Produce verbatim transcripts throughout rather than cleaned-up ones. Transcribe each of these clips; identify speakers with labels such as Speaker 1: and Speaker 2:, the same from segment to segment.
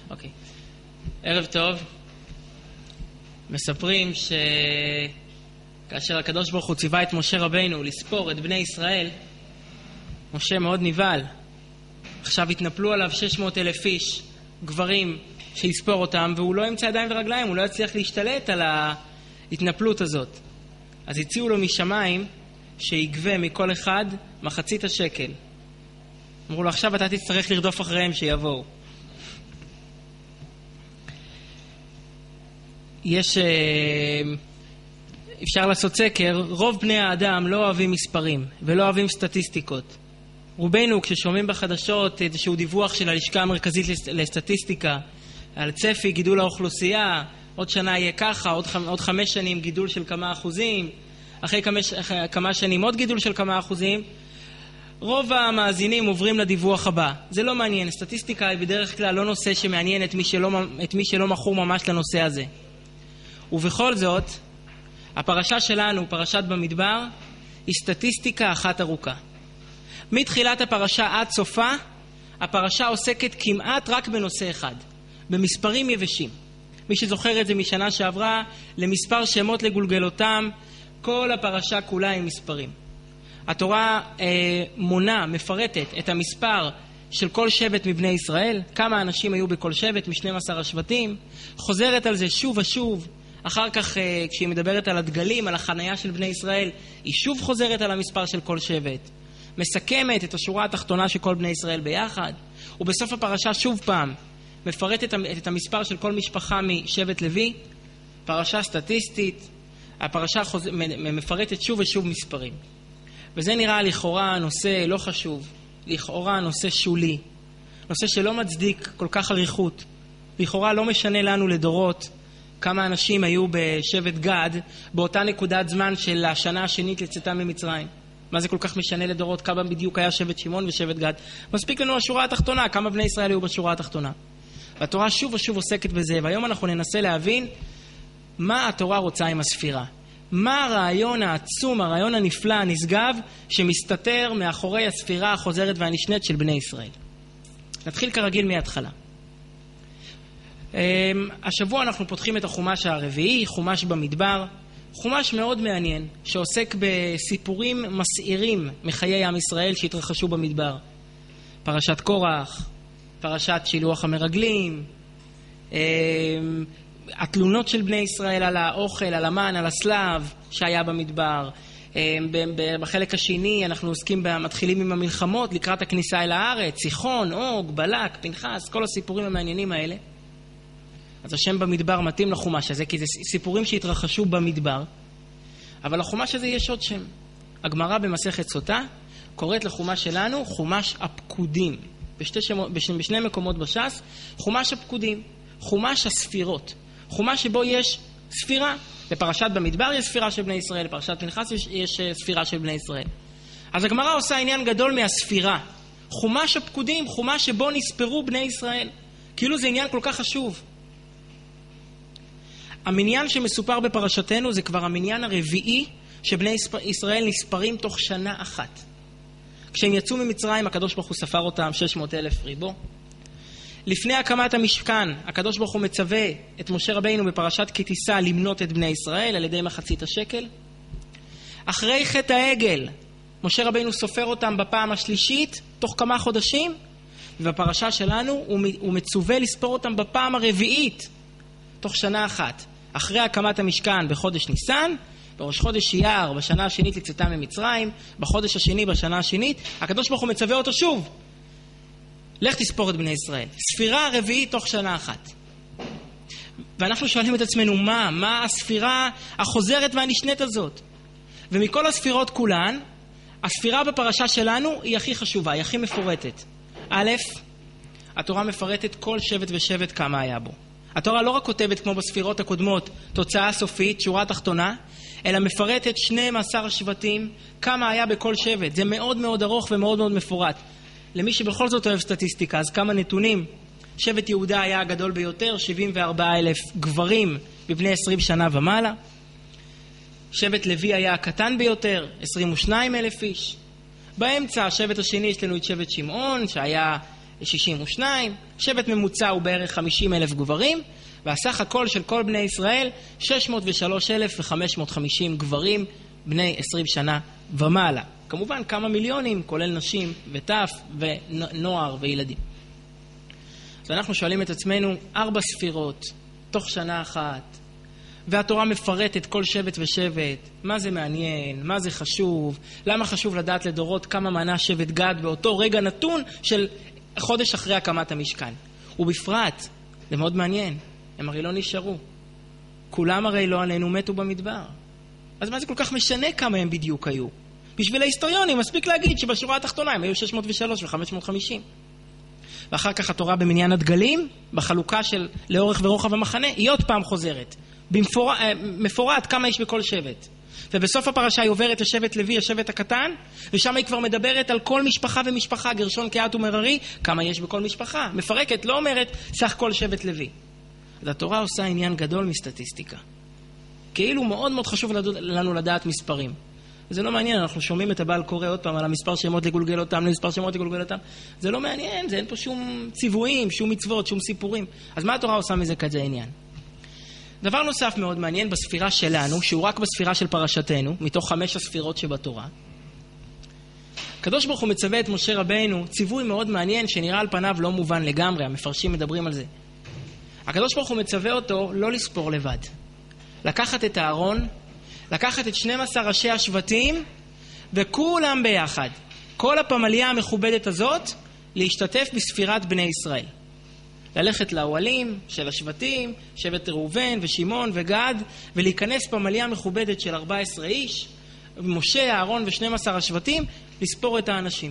Speaker 1: אוקיי. ערב טוב. מספרים שכאשר הקדוש ברוך הוא ציווה את משה רבינו לספור את בני ישראל, משה מאוד נבהל. עכשיו התנפלו עליו שש מאות אלף איש, גברים, שיספור אותם, והוא לא ימצא ידיים ורגליים, הוא לא יצליח להשתלט על ההתנפלות הזאת. אז הציעו לו משמיים שיגבה מכל אחד מחצית השקל. אמרו לו, עכשיו אתה תצטרך לרדוף אחריהם שיבואו. יש, אפשר לעשות סקר, רוב בני האדם לא אוהבים מספרים ולא אוהבים סטטיסטיקות. רובנו כששומעים בחדשות איזשהו דיווח של הלשכה המרכזית לסטטיסטיקה על צפי גידול האוכלוסייה, עוד שנה יהיה ככה, עוד, עוד חמש שנים גידול של כמה אחוזים, אחרי כמה, כמה שנים עוד גידול של כמה אחוזים, רוב המאזינים עוברים לדיווח הבא. זה לא מעניין, סטטיסטיקה היא בדרך כלל לא נושא שמעניין את מי שלא, את מי שלא מכור ממש לנושא הזה. ובכל זאת, הפרשה שלנו, פרשת במדבר, היא סטטיסטיקה אחת ארוכה. מתחילת הפרשה עד סופה, הפרשה עוסקת כמעט רק בנושא אחד, במספרים יבשים. מי שזוכר את זה משנה שעברה, למספר שמות לגולגלותם, כל הפרשה כולה עם מספרים. התורה אה, מונה, מפרטת את המספר של כל שבט מבני ישראל, כמה אנשים היו בכל שבט משנים עשר השבטים, חוזרת על זה שוב ושוב, אחר כך כשהיא מדברת על הדגלים, על החנייה של בני ישראל, היא שוב חוזרת על המספר של כל שבט, מסכמת את השורה התחתונה של כל בני ישראל ביחד, ובסוף הפרשה שוב פעם מפרטת את המספר של כל משפחה משבט לוי, פרשה סטטיסטית, הפרשה חוז... מפרטת שוב ושוב מספרים. וזה נראה לכאורה נושא לא חשוב, לכאורה נושא שולי, נושא שלא מצדיק כל כך אריכות, לכאורה לא משנה לנו לדורות כמה אנשים היו בשבט גד באותה נקודת זמן של השנה השנית לצאתם ממצרים. מה זה כל כך משנה לדורות כמה בדיוק היה שבט שמעון ושבט גד? מספיק לנו השורה התחתונה, כמה בני ישראל היו בשורה התחתונה. והתורה שוב ושוב עוסקת בזה, והיום אנחנו ננסה להבין מה התורה רוצה עם הספירה. מה הרעיון העצום, הרעיון הנפלא, הנשגב, שמסתתר מאחורי הספירה החוזרת והנשנית של בני ישראל. נתחיל כרגיל מההתחלה. השבוע אנחנו פותחים את החומש הרביעי, חומש במדבר, חומש מאוד מעניין שעוסק בסיפורים מסעירים מחיי עם ישראל שהתרחשו במדבר. פרשת קורח, פרשת שילוח המרגלים, התלונות של בני ישראל על האוכל, על המן, על הסלב שהיה במדבר. בחלק השני אנחנו עוסקים, מתחילים עם המלחמות לקראת הכניסה אל הארץ, סיחון, אוג, בלק, פנחס, כל הסיפורים המעניינים האלה. אז השם במדבר מתאים לחומש הזה, כי זה סיפורים שהתרחשו במדבר. אבל לחומש הזה יש עוד שם. הגמרא במסכת סוטה קוראת לחומש שלנו חומש הפקודים. בשתי שמות, בשני, בשני מקומות בש"ס, חומש הפקודים, חומש הספירות. חומש שבו יש ספירה. בפרשת במדבר יש ספירה של בני ישראל, בפרשת פנחס יש, יש ספירה של בני ישראל. אז הגמרא עושה עניין גדול מהספירה. חומש הפקודים, חומש שבו נספרו בני ישראל. כאילו זה עניין כל כך חשוב. המניין שמסופר בפרשתנו זה כבר המניין הרביעי שבני ישראל נספרים תוך שנה אחת. כשהם יצאו ממצרים הקדוש ברוך הוא ספר אותם שש מאות אלף ריבו. לפני הקמת המשכן הקדוש ברוך הוא מצווה את משה רבינו בפרשת כי תישא למנות את בני ישראל על ידי מחצית השקל. אחרי חטא העגל משה רבינו סופר אותם בפעם השלישית תוך כמה חודשים, ובפרשה שלנו הוא מצווה לספור אותם בפעם הרביעית תוך שנה אחת. אחרי הקמת המשכן בחודש ניסן, בראש חודש אייר בשנה השנית לצאתם ממצרים, בחודש השני בשנה השנית, הקדוש ברוך הוא מצווה אותו שוב. לך תספור את בני ישראל. ספירה הרביעית תוך שנה אחת. ואנחנו שואלים את עצמנו, מה? מה הספירה החוזרת והנשנית הזאת? ומכל הספירות כולן, הספירה בפרשה שלנו היא הכי חשובה, היא הכי מפורטת. א', התורה מפרטת כל שבט ושבט כמה היה בו. התורה לא רק כותבת כמו בספירות הקודמות תוצאה סופית, שורה תחתונה, אלא מפרטת שנים עשר שבטים כמה היה בכל שבט. זה מאוד מאוד ארוך ומאוד מאוד מפורט. למי שבכל זאת אוהב סטטיסטיקה, אז כמה נתונים. שבט יהודה היה הגדול ביותר, שבעים וארבעה אלף גברים בבני עשרים שנה ומעלה. שבט לוי היה הקטן ביותר, עשרים ושניים אלף איש. באמצע השבט השני יש לנו את שבט שמעון, שהיה שישים ושניים, שבט ממוצע הוא בערך חמישים אלף גברים, והסך הכל של כל בני ישראל שש מאות ושלוש אלף וחמש מאות וחמישים גברים בני עשרים שנה ומעלה. כמובן כמה מיליונים, כולל נשים וטף ונוער וילדים. אז אנחנו שואלים את עצמנו, ארבע ספירות, תוך שנה אחת, והתורה מפרטת כל שבט ושבט, מה זה מעניין, מה זה חשוב, למה חשוב לדעת לדורות כמה מנה שבט גד באותו רגע נתון של חודש אחרי הקמת המשכן. ובפרט, זה מאוד מעניין, הם הרי לא נשארו. כולם הרי לא עלינו מתו במדבר. אז מה זה כל כך משנה כמה הם בדיוק היו? בשביל ההיסטוריונים מספיק להגיד שבשורה התחתונה הם היו שש מאות ושלוש ו-חמש מאות וחמישים. ואחר כך התורה במניין הדגלים, בחלוקה של לאורך ורוחב המחנה, היא עוד פעם חוזרת. במפור... מפורט כמה יש בכל שבט. ובסוף הפרשה היא עוברת לשבט לוי, השבט הקטן, ושם היא כבר מדברת על כל משפחה ומשפחה, גרשון, קהת ומררי, כמה יש בכל משפחה. מפרקת, לא אומרת סך כל שבט לוי. אז התורה עושה עניין גדול מסטטיסטיקה. כאילו מאוד מאוד חשוב לנו לדעת מספרים. זה לא מעניין, אנחנו שומעים את הבעל קורא עוד פעם על המספר שמות לגולגל אותם, למספר שמות לגולגל אותם. זה לא מעניין, זה אין פה שום ציוויים, שום מצוות, שום סיפורים. אז מה התורה עושה מזה כזה עניין? דבר נוסף מאוד מעניין בספירה שלנו, שהוא רק בספירה של פרשתנו, מתוך חמש הספירות שבתורה. הקדוש ברוך הוא מצווה את משה רבינו, ציווי מאוד מעניין שנראה על פניו לא מובן לגמרי, המפרשים מדברים על זה. הקדוש ברוך הוא מצווה אותו לא לספור לבד. לקחת את הארון, לקחת את שנים עשר ראשי השבטים, וכולם ביחד, כל הפמליה המכובדת הזאת, להשתתף בספירת בני ישראל. ללכת לאוהלים של השבטים, שבט ראובן ושמעון וגד, ולהיכנס פמליה מכובדת של ארבעה עשר איש, משה, אהרון ו-שנים עשר השבטים, לספור את האנשים.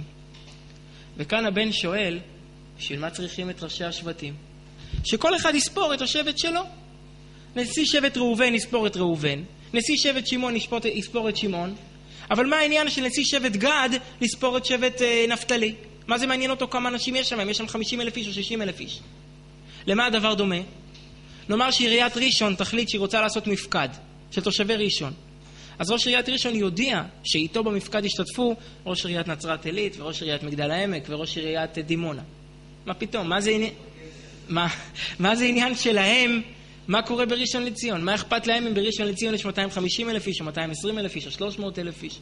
Speaker 1: וכאן הבן שואל, בשביל מה צריכים את ראשי השבטים? שכל אחד יספור את השבט שלו. נשיא שבט ראובן יספור את ראובן, נשיא שבט שמעון יספור את שמעון, אבל מה העניין של נשיא שבט גד לספור את שבט אה, נפתלי? מה זה מעניין אותו כמה אנשים יש שם? יש שם חמישים אלף איש או שישים אלף איש. למה הדבר דומה? נאמר שעיריית ראשון תחליט שהיא רוצה לעשות מפקד של תושבי ראשון. אז ראש עיריית ראשון יודיע שאיתו במפקד ישתתפו ראש עיריית נצרת עילית וראש עיריית מגדל העמק וראש עיריית דימונה. מה פתאום? מה זה עניין, מה, מה זה עניין שלהם? מה קורה בראשון לציון? מה אכפת להם אם בראשון לציון יש מאתיים וחמישים אלף איש או מאתיים ועשרים אלף איש או שלוש מאות אלף איש?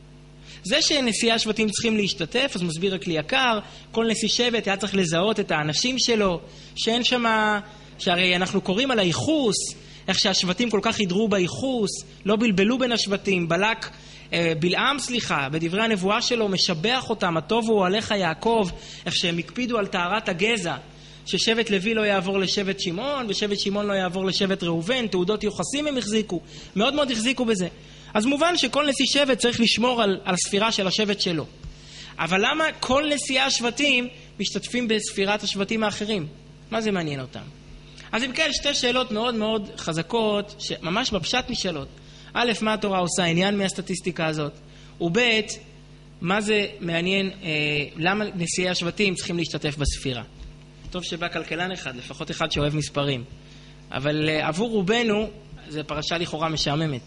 Speaker 1: זה שנשיאי השבטים צריכים להשתתף, אז מסביר הכלי יקר, כל נשיא שבט היה צריך לזהות את האנשים שלו, שאין שם, שהרי אנחנו קוראים על הייחוס, איך שהשבטים כל כך ידרו בייחוס, לא בלבלו בין השבטים, בלק, אה, בלעם סליחה, בדברי הנבואה שלו משבח אותם, הטוב הוא עליך יעקב, איך שהם הקפידו על טהרת הגזע, ששבט לוי לא יעבור לשבט שמעון, ושבט שמעון לא יעבור לשבט ראובן, תעודות יוחסים הם החזיקו, מאוד מאוד החזיקו בזה. אז מובן שכל נשיא שבט צריך לשמור על, על הספירה של השבט שלו. אבל למה כל נשיאי השבטים משתתפים בספירת השבטים האחרים? מה זה מעניין אותם? אז אם כן, שתי שאלות מאוד מאוד חזקות, שממש בפשט משאלות. א', מה התורה עושה עניין מהסטטיסטיקה הזאת? וב', מה זה מעניין, אה, למה נשיאי השבטים צריכים להשתתף בספירה? טוב שבא כלכלן אחד, לפחות אחד שאוהב מספרים. אבל אה, עבור רובנו, זו פרשה לכאורה משעממת.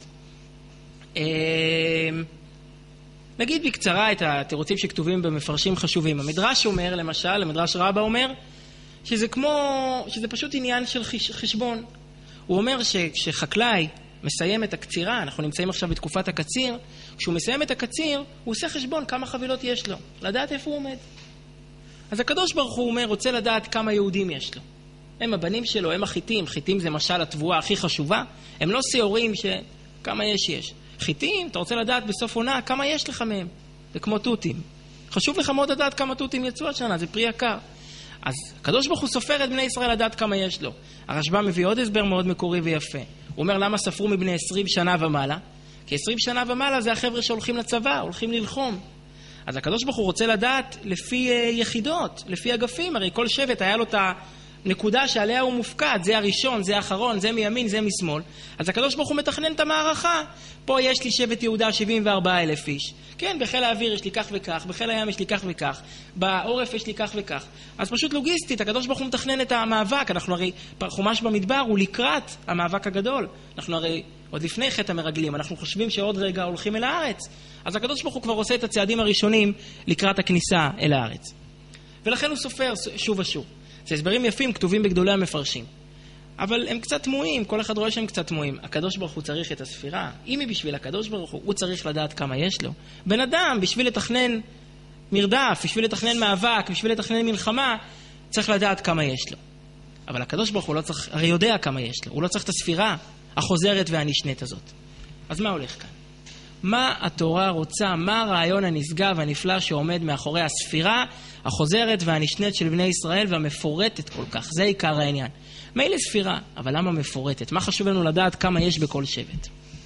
Speaker 1: נגיד בקצרה את התירוצים שכתובים במפרשים חשובים. המדרש אומר, למשל, המדרש רבה אומר, שזה כמו, שזה פשוט עניין של חשבון. הוא אומר שחקלאי מסיים את הקצירה, אנחנו נמצאים עכשיו בתקופת הקציר, כשהוא מסיים את הקציר, הוא עושה חשבון כמה חבילות יש לו, לדעת איפה הוא עומד. אז הקדוש ברוך הוא אומר, רוצה לדעת כמה יהודים יש לו. הם הבנים שלו, הם החיתים, חיתים זה משל התבואה הכי חשובה, הם לא שעורים שכמה יש יש. חיתים, אתה רוצה לדעת בסוף עונה כמה יש לך מהם, זה כמו תותים. חשוב לך מאוד לדעת כמה תותים יצאו השנה, זה פרי יקר. אז הקדוש ברוך הוא סופר את בני ישראל לדעת כמה יש לו. הרשב"א מביא עוד הסבר מאוד מקורי ויפה. הוא אומר למה ספרו מבני עשרים שנה ומעלה? כי עשרים שנה ומעלה זה החבר'ה שהולכים לצבא, הולכים ללחום. אז הקדוש ברוך הוא רוצה לדעת לפי יחידות, לפי אגפים, הרי כל שבט היה לו את הנקודה שעליה הוא מופקד, זה הראשון, זה האחרון, זה מימין, זה משמאל. אז הקדוש ברוך הוא מתכנן את המערכה. פה יש לי שבט יהודה שבעים וארבעה אלף איש. כן, בחיל האוויר יש לי כך וכך, בחיל הים יש לי כך וכך, בעורף יש לי כך וכך. אז פשוט לוגיסטית, הקדוש ברוך הוא מתכנן את המאבק. אנחנו הרי, חומש במדבר הוא לקראת המאבק הגדול. אנחנו הרי עוד לפני חטא המרגלים, אנחנו חושבים שעוד רגע הולכים אל הארץ. אז הקדוש ברוך הוא כבר עושה את הצעדים הראשונים לקראת הכניסה אל הארץ. ולכן הוא סופר שוב ושוב. זה הסברים יפים, כתובים בגדולי המפרשים. אבל הם קצת תמוהים, כל אחד רואה שהם קצת תמוהים. הקדוש ברוך הוא צריך את הספירה. אם היא בשביל הקדוש ברוך הוא, הוא צריך לדעת כמה יש לו. בן אדם, בשביל לתכנן מרדף, בשביל לתכנן מאבק, בשביל לתכנן מלחמה, צריך לדעת כמה יש לו. אבל הקדוש ברוך הוא לא צריך, הרי יודע כמה יש לו. הוא לא צריך את הספירה החוזרת והנשנית הזאת. אז מה הולך כאן? מה התורה רוצה? מה הרעיון הנשגב הנפלא שעומד מאחורי הספירה החוזרת והנשנית של בני ישראל והמפורטת כל כך? זה עיקר העניין. מילא ספירה, אבל למה מפורטת? מה חשוב לנו לדעת כמה יש בכל שבט?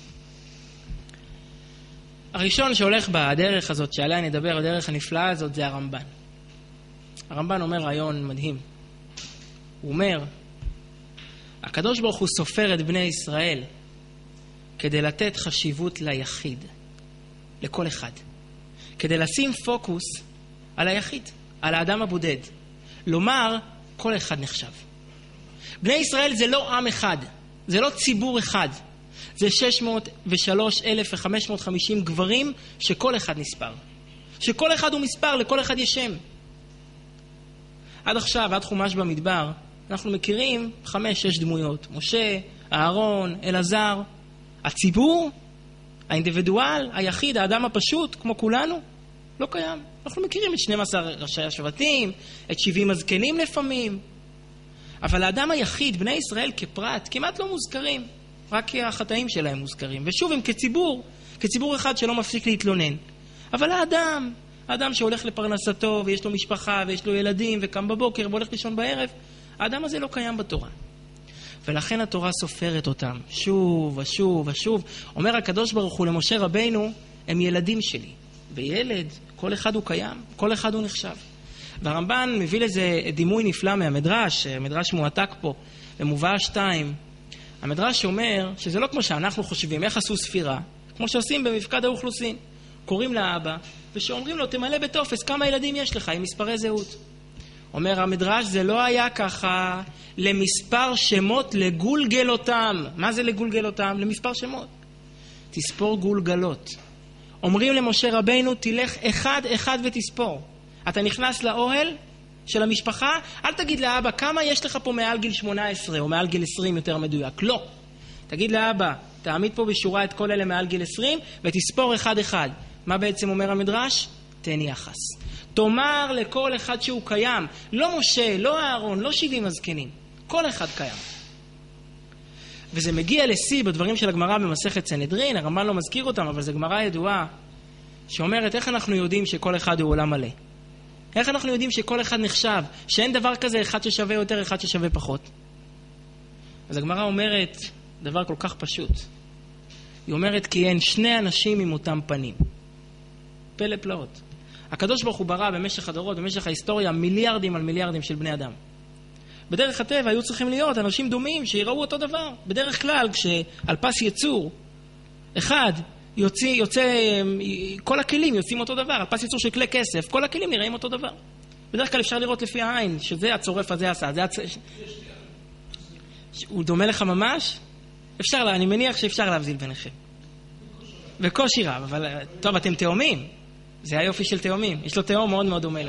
Speaker 1: הראשון שהולך בדרך הזאת שעליה נדבר, הדרך הנפלאה הזאת, זה הרמב"ן. הרמב"ן אומר רעיון מדהים. הוא אומר, הקדוש ברוך הוא סופר את בני ישראל כדי לתת חשיבות ליחיד, לכל אחד. כדי לשים פוקוס על היחיד, על האדם הבודד. לומר, כל אחד נחשב. בני ישראל זה לא עם אחד, זה לא ציבור אחד. זה שש מאות ושלוש אלף וחמש מאות וחמישים גברים שכל אחד נספר. שכל אחד הוא מספר, לכל אחד יש שם. עד עכשיו, עד חומש במדבר, אנחנו מכירים חמש, שש דמויות. משה, אהרון, אלעזר. הציבור, האינדיבידואל, היחיד, האדם הפשוט, כמו כולנו, לא קיים. אנחנו מכירים את שנים עשר ראשי השבטים, את שבעים הזקנים לפעמים. אבל האדם היחיד, בני ישראל כפרט, כמעט לא מוזכרים. רק כי החטאים שלהם מוזכרים. ושוב, הם כציבור, כציבור אחד שלא מפסיק להתלונן. אבל האדם, האדם שהולך לפרנסתו, ויש לו משפחה, ויש לו ילדים, וקם בבוקר, והולך לישון בערב, האדם הזה לא קיים בתורה. ולכן התורה סופרת אותם, שוב ושוב ושוב. אומר הקדוש ברוך הוא למשה רבינו, הם ילדים שלי. וילד, כל אחד הוא קיים, כל אחד הוא נחשב. והרמב"ן מביא לזה דימוי נפלא מהמדרש, המדרש מועתק פה, במובאה שתיים. המדרש אומר שזה לא כמו שאנחנו חושבים, איך עשו ספירה, כמו שעושים במפקד האוכלוסין. קוראים לאבא, ושאומרים לו, תמלא בטופס, כמה ילדים יש לך עם מספרי זהות. אומר המדרש, זה לא היה ככה למספר שמות לגולגל אותם. מה זה לגולגל אותם? למספר שמות. תספור גולגלות. אומרים למשה רבינו, תלך אחד אחד ותספור. אתה נכנס לאוהל של המשפחה, אל תגיד לאבא, כמה יש לך פה מעל גיל שמונה עשרה או מעל גיל עשרים יותר מדויק. לא. תגיד לאבא, תעמיד פה בשורה את כל אלה מעל גיל עשרים ותספור אחד אחד. מה בעצם אומר המדרש? תן יחס. תאמר לכל אחד שהוא קיים. לא משה, לא אהרון, לא שבעים הזקנים. כל אחד קיים. וזה מגיע לשיא בדברים של הגמרא במסכת סנהדרין, הרמב"ן לא מזכיר אותם, אבל זו גמרא ידועה שאומרת איך אנחנו יודעים שכל אחד הוא עולם מלא. איך אנחנו יודעים שכל אחד נחשב, שאין דבר כזה אחד ששווה יותר, אחד ששווה פחות. אז הגמרא אומרת דבר כל כך פשוט. היא אומרת כי אין שני אנשים עם אותם פנים. פלא פלאות. הקדוש ברוך הוא ברא במשך הדורות, במשך ההיסטוריה, מיליארדים על מיליארדים של בני אדם. בדרך הטבע היו צריכים להיות אנשים דומים שיראו אותו דבר. בדרך כלל, כשעל פס יצור, אחד יוצא, יוצא, כל הכלים יוצאים אותו דבר. על פס יצור של כלי כסף, כל הכלים נראים אותו דבר. בדרך כלל אפשר לראות לפי העין, שזה הצורף הזה עשה. זה הצ... הוא דומה לך ממש? אפשר, לה, אני מניח שאפשר להבדיל ביניכם. בקושי רב, אבל טוב, אתם תאומים. זה היופי של תאומים. יש לו תאום מאוד מאוד דומה לו.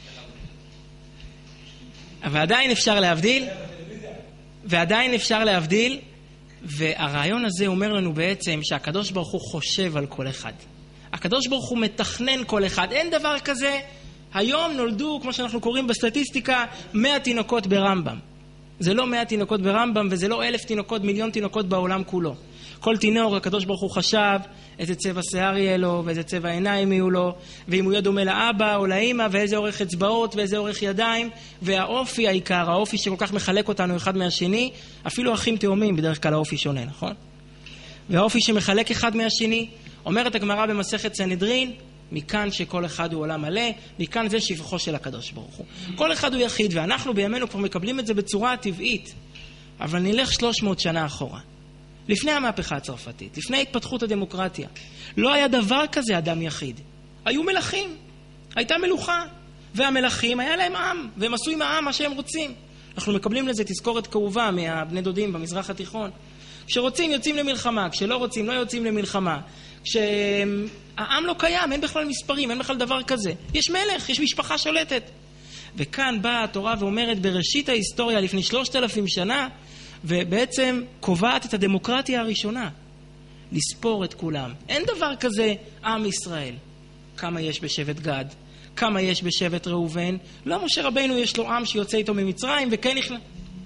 Speaker 1: אבל עדיין אפשר להבדיל, ועדיין אפשר להבדיל, והרעיון הזה אומר לנו בעצם שהקדוש ברוך הוא חושב על כל אחד. הקדוש ברוך הוא מתכנן כל אחד. אין דבר כזה, היום נולדו, כמו שאנחנו קוראים בסטטיסטיקה, מאה תינוקות ברמב"ם. זה לא מאה תינוקות ברמב"ם, וזה לא אלף תינוקות, מיליון תינוקות בעולם כולו. כל תינוק, הקדוש ברוך הוא חשב איזה צבע שיער יהיה לו, ואיזה צבע עיניים יהיו לו, ואם הוא יהיה דומה לאבא או לאמא, ואיזה אורך אצבעות, ואיזה אורך ידיים, והאופי העיקר, האופי שכל כך מחלק אותנו אחד מהשני, אפילו אחים תאומים בדרך כלל האופי שונה, נכון? והאופי שמחלק אחד מהשני, אומרת הגמרא במסכת סנהדרין, מכאן שכל אחד הוא עולם מלא, מכאן זה שבחו של הקדוש ברוך הוא. כל אחד הוא יחיד, ואנחנו בימינו כבר מקבלים את זה בצורה הטבעית, אבל נלך שלוש מאות שנה אחורה. לפני המהפכה הצרפתית, לפני התפתחות הדמוקרטיה, לא היה דבר כזה אדם יחיד. היו מלכים, הייתה מלוכה, והמלכים היה להם עם, והם עשו עם העם מה שהם רוצים. אנחנו מקבלים לזה תזכורת כאובה מהבני דודים במזרח התיכון. כשרוצים יוצאים למלחמה, כשלא רוצים לא יוצאים למלחמה. כשהעם לא קיים, אין בכלל מספרים, אין בכלל דבר כזה. יש מלך, יש משפחה שולטת. וכאן באה התורה ואומרת בראשית ההיסטוריה לפני שלושת אלפים שנה, ובעצם קובעת את הדמוקרטיה הראשונה. לספור את כולם. אין דבר כזה עם ישראל. כמה יש בשבט גד? כמה יש בשבט ראובן? לא, משה רבינו יש לו עם שיוצא איתו ממצרים, וכן נכנס...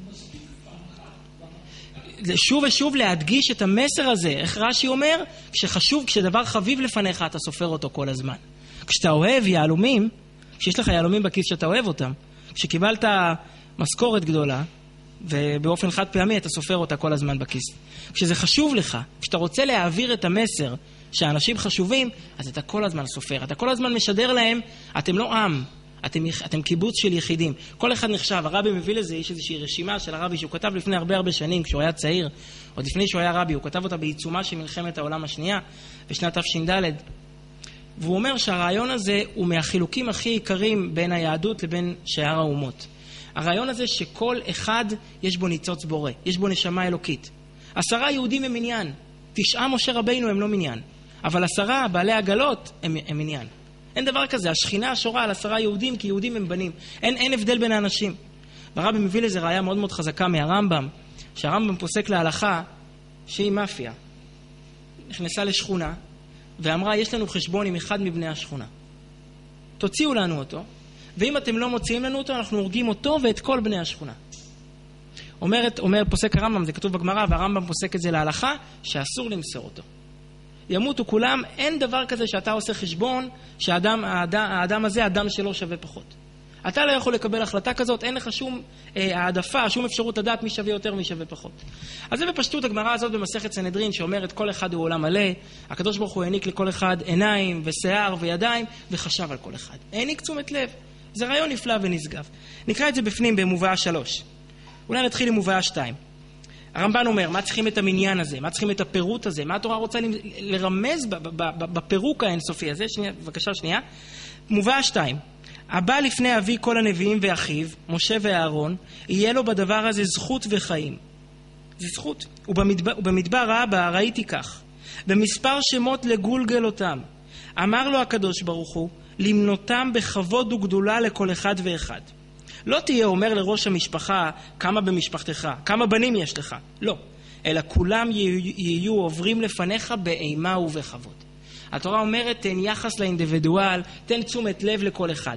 Speaker 1: שוב ושוב להדגיש את המסר הזה. איך רש"י אומר? כשחשוב, כשדבר חביב לפניך, אתה סופר אותו כל הזמן. כשאתה אוהב יהלומים, כשיש לך יהלומים בכיס שאתה אוהב אותם, כשקיבלת משכורת גדולה, ובאופן חד פעמי אתה סופר אותה כל הזמן בכיס. כשזה חשוב לך, כשאתה רוצה להעביר את המסר שהאנשים חשובים, אז אתה כל הזמן סופר. אתה כל הזמן משדר להם, אתם לא עם, אתם, אתם קיבוץ של יחידים. כל אחד נחשב. הרבי מביא לזה, יש איזושהי רשימה של הרבי שהוא כתב לפני הרבה הרבה שנים, כשהוא היה צעיר, עוד לפני שהוא היה רבי, הוא כתב אותה בעיצומה של מלחמת העולם השנייה, בשנת תש"ד. והוא אומר שהרעיון הזה הוא מהחילוקים הכי עיקרים בין היהדות לבין שאר האומות. הרעיון הזה שכל אחד יש בו ניצוץ בורא, יש בו נשמה אלוקית. עשרה יהודים הם מניין, תשעה משה רבינו הם לא מניין, אבל עשרה בעלי עגלות הם, הם מניין. אין דבר כזה, השכינה שורה על עשרה יהודים, כי יהודים הם בנים. אין, אין הבדל בין האנשים. והרבי מביא לזה ראיה מאוד מאוד חזקה מהרמב"ם, שהרמב"ם פוסק להלכה שהיא מאפיה. נכנסה לשכונה ואמרה, יש לנו חשבון עם אחד מבני השכונה. תוציאו לנו אותו, ואם אתם לא מוציאים לנו אותו, אנחנו הורגים אותו ואת כל בני השכונה. אומרת, אומר פוסק הרמב"ם, זה כתוב בגמרא, והרמב"ם פוסק את זה להלכה, שאסור למסור אותו. ימותו כולם, אין דבר כזה שאתה עושה חשבון, שהאדם, האדם, האדם הזה, האדם שלו שווה פחות. אתה לא יכול לקבל החלטה כזאת, אין לך שום אה, העדפה, שום אפשרות לדעת מי שווה יותר, מי שווה פחות. אז זה בפשטות הגמרא הזאת במסכת סנהדרין, שאומרת כל אחד הוא עולם מלא, הקדוש ברוך הוא העניק לכל אחד עיניים ושיער וידיים, וחשב על כל אחד. העניק תשומת לב. זה רעיון נפלא ונשגב. נקרא את זה בפנים במובאה שלוש. אולי נתחיל עם מובאה שתיים. הרמב"ן אומר, מה צריכים את המניין הזה? מה צריכים את הפירוט הזה? מה התורה רוצה לרמז בפירוק האינסופי הזה? שנייה, בבקשה שנייה. מובאה שתיים. הבא לפני אבי כל הנביאים ואחיו, משה ואהרון, יהיה לו בדבר הזה זכות וחיים. זה זכות. ובמדבר, ובמדבר רבה ראיתי כך. במספר שמות לגולגל אותם. אמר לו הקדוש ברוך הוא, למנותם בכבוד וגדולה לכל אחד ואחד. לא תהיה אומר לראש המשפחה כמה במשפחתך, כמה בנים יש לך. לא. אלא כולם יהיו עוברים לפניך באימה ובכבוד. התורה אומרת, תן יחס לאינדיבידואל, תן תשומת לב לכל אחד.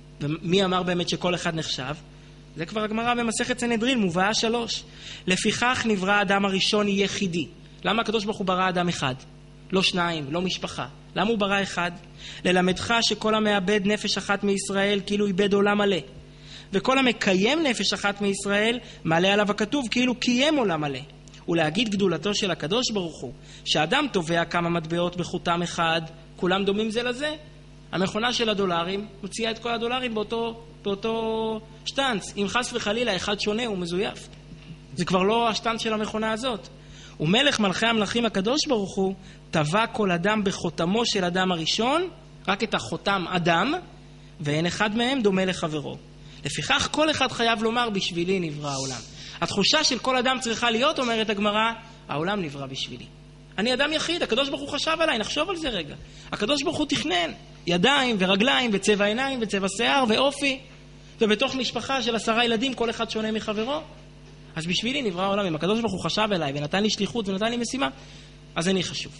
Speaker 1: ומי אמר באמת שכל אחד נחשב? זה כבר הגמרא במסכת סנהדרין, מובאה שלוש. לפיכך נברא האדם הראשון יחידי. למה הקדוש ברוך הוא ברא אדם אחד? לא שניים, לא משפחה. למה הוא ברא אחד? ללמדך שכל המאבד נפש אחת מישראל כאילו איבד עולם מלא. וכל המקיים נפש אחת מישראל מעלה עליו הכתוב כאילו קיים עולם מלא. ולהגיד גדולתו של הקדוש ברוך הוא, שאדם תובע כמה מטבעות בחותם אחד, כולם דומים זה לזה. המכונה של הדולרים מוציאה את כל הדולרים באותו, באותו שטנץ. אם חס וחלילה אחד שונה הוא מזויף. זה כבר לא השטנץ של המכונה הזאת. ומלך מלכי המלכים הקדוש ברוך הוא טבע כל אדם בחותמו של אדם הראשון, רק את החותם אדם, ואין אחד מהם דומה לחברו. לפיכך כל אחד חייב לומר בשבילי נברא העולם. התחושה של כל אדם צריכה להיות, אומרת הגמרא, העולם נברא בשבילי. אני אדם יחיד, הקדוש ברוך הוא חשב עליי, נחשוב על זה רגע. הקדוש ברוך הוא תכנן ידיים ורגליים וצבע עיניים וצבע שיער ואופי, ובתוך משפחה של עשרה ילדים כל אחד שונה מחברו. אז בשבילי נברא העולם. אם הקדוש ברוך הוא חשב עליי ונתן לי שליחות ונתן לי משימה, אז אני חשוב.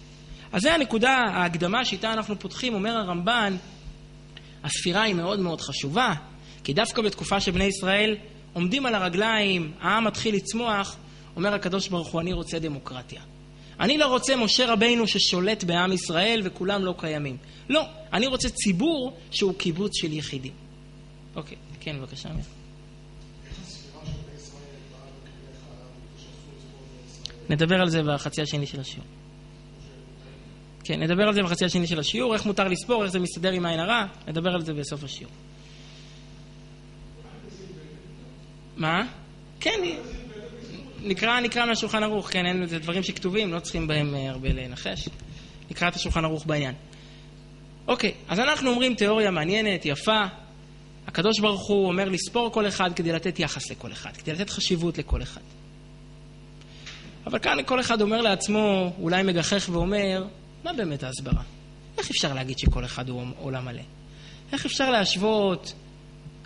Speaker 1: אז זה הנקודה, ההקדמה שאיתה אנחנו פותחים. אומר הרמב"ן, הספירה היא מאוד מאוד חשובה, כי דווקא בתקופה שבני ישראל עומדים על הרגליים, העם מתחיל לצמוח, אומר הקדוש ברוך הוא, אני רוצה דמוקרטיה. אני לא רוצה משה רבינו ששולט בעם ישראל וכולם לא קיימים. לא, אני רוצה ציבור שהוא קיבוץ של יחידים. אוקיי, כן, בבקשה. נדבר על זה בחצי השני של השיעור. כן, נדבר על זה בחצי השני של השיעור, איך מותר לספור, איך זה מסתדר עם העין הרע, נדבר על זה בסוף השיעור. מה? כן, נקרא, נקרא מהשולחן ערוך, כן, אין, זה דברים שכתובים, לא צריכים בהם הרבה לנחש. נקרא את השולחן ערוך בעניין. אוקיי, אז אנחנו אומרים תיאוריה מעניינת, יפה. הקדוש ברוך הוא אומר לספור כל אחד כדי לתת יחס לכל אחד, כדי לתת חשיבות לכל אחד. אבל כאן כל אחד אומר לעצמו, אולי מגחך ואומר, מה באמת ההסברה? איך אפשר להגיד שכל אחד הוא עולם מלא? איך אפשר להשוות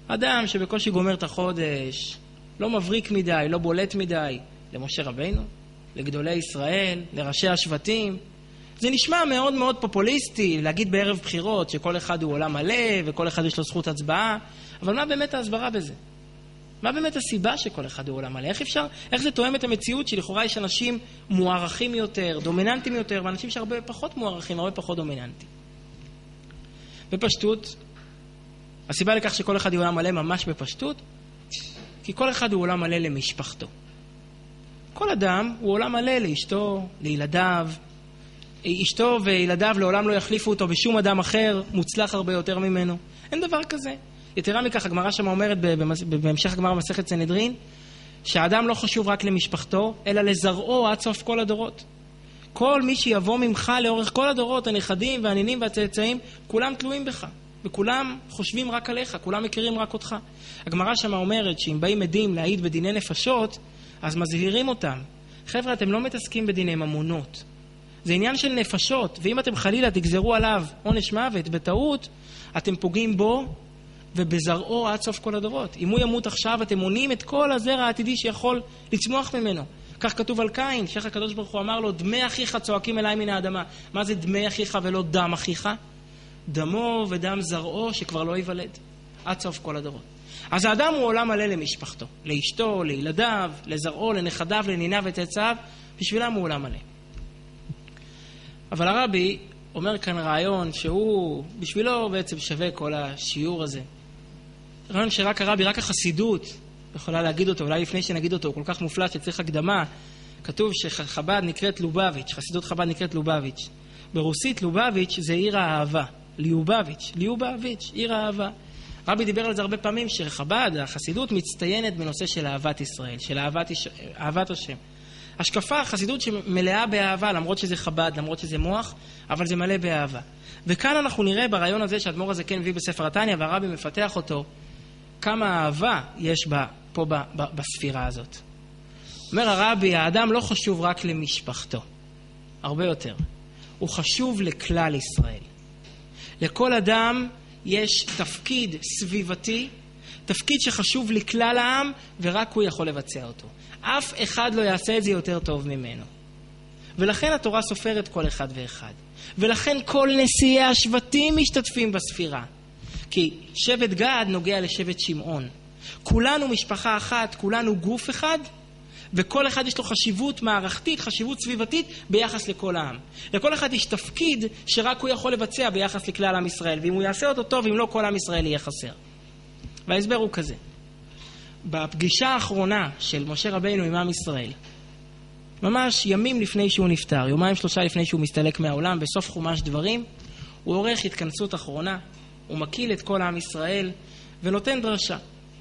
Speaker 1: אדם שבקושי גומר את החודש, לא מבריק מדי, לא בולט מדי, למשה רבינו, לגדולי ישראל, לראשי השבטים. זה נשמע מאוד מאוד פופוליסטי להגיד בערב בחירות שכל אחד הוא עולם מלא וכל אחד יש לו זכות הצבעה, אבל מה באמת ההסברה בזה? מה באמת הסיבה שכל אחד הוא עולם מלא? איך אפשר, איך זה תואם את המציאות שלכאורה יש אנשים מוערכים יותר, דומיננטיים יותר, ואנשים שהרבה פחות מוערכים, הרבה פחות דומיננטיים? בפשטות, הסיבה לכך שכל אחד הוא עולם מלא ממש בפשטות, כי כל אחד הוא עולם מלא למשפחתו. כל אדם הוא עולם מלא לאשתו, לילדיו. אשתו וילדיו לעולם לא יחליפו אותו בשום אדם אחר, מוצלח הרבה יותר ממנו. אין דבר כזה. יתרה מכך, הגמרא שם אומרת בהמשך הגמרא במסכת סנהדרין, שהאדם לא חשוב רק למשפחתו, אלא לזרעו עד סוף כל הדורות. כל מי שיבוא ממך לאורך כל הדורות, הנכדים והנינים והצאצאים, כולם תלויים בך, וכולם חושבים רק עליך, כולם מכירים רק אותך. הגמרא שם אומרת שאם באים עדים להעיד בדיני נפשות, אז מזהירים אותם. חבר'ה, אתם לא מתעסקים בדיני ממונות. זה עניין של נפשות, ואם אתם חלילה תגזרו עליו עונש מוות בטעות, אתם פוגעים בו ובזרעו עד סוף כל הדורות. אם הוא ימות עכשיו, אתם מונעים את כל הזרע העתידי שיכול לצמוח ממנו. כך כתוב על קין, שייך הקדוש ברוך הוא אמר לו, דמי אחיך צועקים אליי מן האדמה. מה זה דמי אחיך ולא דם אחיך? דמו ודם זרעו שכבר לא ייוולד. עד סוף כל הדורות. אז האדם הוא עולם מלא למשפחתו, לאשתו, לילדיו, לזרעו, לנכדיו, לניניו וצאצאיו, בשבילם הוא עולם מלא. אבל הרבי אומר כאן רעיון שהוא בשבילו בעצם שווה כל השיעור הזה. רעיון שרק הרבי, רק החסידות יכולה להגיד אותו, אולי לפני שנגיד אותו, הוא כל כך מופלא שצריך הקדמה. כתוב שחב"ד נקראת לובביץ', חסידות חב"ד נקראת לובביץ'. ברוסית לובביץ' זה עיר האהבה, ליובביץ', ליובביץ', עיר האהבה. רבי דיבר על זה הרבה פעמים שחב"ד, החסידות מצטיינת בנושא של אהבת ישראל, של אהבת, אהבת השם. השקפה, החסידות שמלאה באהבה, למרות שזה חב"ד, למרות שזה מוח, אבל זה מלא באהבה. וכאן אנחנו נראה ברעיון הזה שהאדמו"ר הזה כן מביא בספר התניא, והרבי מפתח אותו, כמה אהבה יש בה, פה ב, ב, בספירה הזאת. אומר הרבי, האדם לא חשוב רק למשפחתו, הרבה יותר. הוא חשוב לכלל ישראל. לכל אדם יש תפקיד סביבתי, תפקיד שחשוב לכלל העם, ורק הוא יכול לבצע אותו. אף אחד לא יעשה את זה יותר טוב ממנו. ולכן התורה סופרת כל אחד ואחד. ולכן כל נשיאי השבטים משתתפים בספירה. כי שבט גד נוגע לשבט שמעון. כולנו משפחה אחת, כולנו גוף אחד, וכל אחד יש לו חשיבות מערכתית, חשיבות סביבתית ביחס לכל העם. לכל אחד יש תפקיד שרק הוא יכול לבצע ביחס לכלל עם ישראל, ואם הוא יעשה אותו טוב, אם לא, כל עם ישראל יהיה חסר. וההסבר הוא כזה. בפגישה האחרונה של משה רבינו עם עם ישראל, ממש ימים לפני שהוא נפטר, יומיים שלושה לפני שהוא מסתלק מהעולם, בסוף חומש דברים, הוא עורך התכנסות אחרונה, הוא מקיל את כל עם ישראל ונותן דרשה.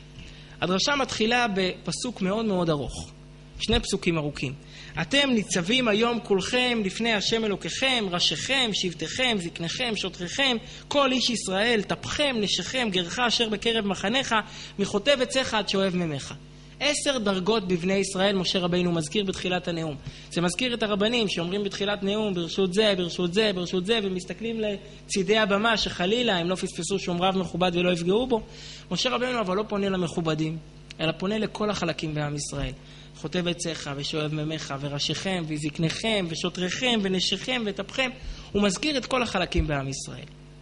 Speaker 1: הדרשה מתחילה בפסוק מאוד מאוד ארוך, שני פסוקים ארוכים. אתם ניצבים היום כולכם לפני השם אלוקיכם, ראשיכם, שבטיכם, זקניכם, שוטריכם, כל איש ישראל, טפכם, נשיכם, גרך אשר בקרב מחניך, מחוטב עציך עד שואב ממך. עשר דרגות בבני ישראל משה רבינו מזכיר בתחילת הנאום. זה מזכיר את הרבנים שאומרים בתחילת נאום ברשות זה, ברשות זה, ברשות זה, ומסתכלים לצידי הבמה שחלילה הם לא פספסו שום רב מכובד ולא יפגעו בו. משה רבינו אבל לא פונה למכובדים, אלא פונה לכל החלקים בעם ישראל. חוטב עציך ושואב ממך וראשיכם וזקניכם ושוטריכם ונשיכם וטפכם. הוא מזכיר את כל החלקים בעם ישראל.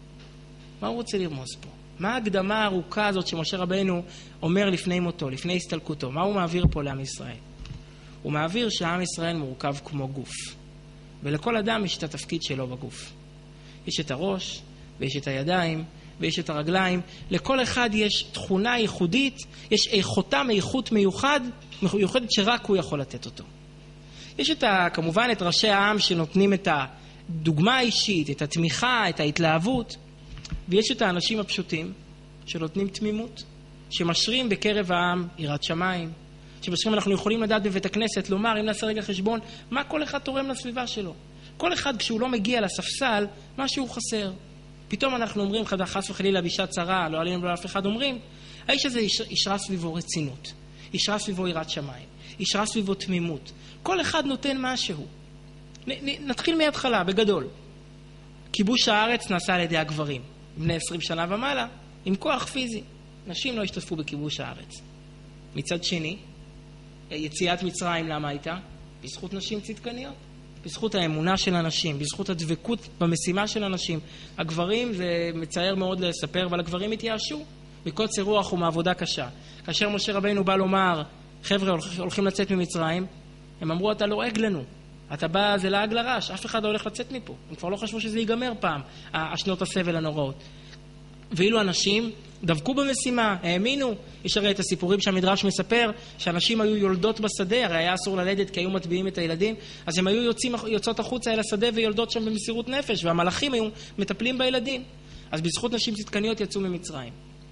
Speaker 1: מה הוא רוצה לרמוז פה? מה ההקדמה הארוכה הזאת שמשה רבינו אומר לפני מותו, לפני הסתלקותו? מה הוא מעביר פה לעם ישראל? הוא מעביר שהעם ישראל מורכב כמו גוף. ולכל אדם יש את התפקיד שלו בגוף. יש את הראש, ויש את הידיים, ויש את הרגליים. לכל אחד יש תכונה ייחודית, יש חותם איכות מיוחד, מיוחדת שרק הוא יכול לתת אותו. יש את ה, כמובן את ראשי העם שנותנים את הדוגמה האישית, את התמיכה, את ההתלהבות. ויש את האנשים הפשוטים שנותנים תמימות, שמשרים בקרב העם יראת שמיים, שמשרים אנחנו יכולים לדעת בבית הכנסת, לומר, אם נעשה רגע חשבון, מה כל אחד תורם לסביבה שלו. כל אחד כשהוא לא מגיע לספסל, משהו חסר. פתאום אנחנו אומרים, חס וחלילה בשעת צרה, לא עלינו ולא אף אחד אומרים, האיש הזה ישרה סביבו רצינות, ישרה סביבו יראת שמיים, ישרה סביבו תמימות. כל אחד נותן משהו. נ, נ, נתחיל מההתחלה, בגדול. כיבוש הארץ נעשה על ידי הגברים, בני עשרים שנה ומעלה, עם כוח פיזי. נשים לא השתתפו בכיבוש הארץ. מצד שני, יציאת מצרים למה הייתה? בזכות נשים צדקניות. בזכות האמונה של הנשים, בזכות הדבקות במשימה של הנשים. הגברים, זה מצער מאוד לספר, אבל הגברים התייאשו מקוצר רוח ומעבודה קשה. כאשר משה רבינו בא לומר, חבר'ה הולכים לצאת ממצרים, הם אמרו, אתה לועג לנו. אתה בא, זה לעג לרש, אף אחד לא הולך לצאת מפה. הם כבר לא חשבו שזה ייגמר פעם, השנות הסבל הנוראות. ואילו אנשים דבקו במשימה, האמינו. יש הרי את הסיפורים שהמדרש מספר, שאנשים היו יולדות בשדה, הרי היה אסור ללדת כי היו מטביעים את הילדים, אז הם היו יוצאים, יוצאות החוצה אל השדה ויולדות שם במסירות נפש, והמלאכים היו מטפלים בילדים. אז בזכות נשים צדקניות יצאו ממצרים.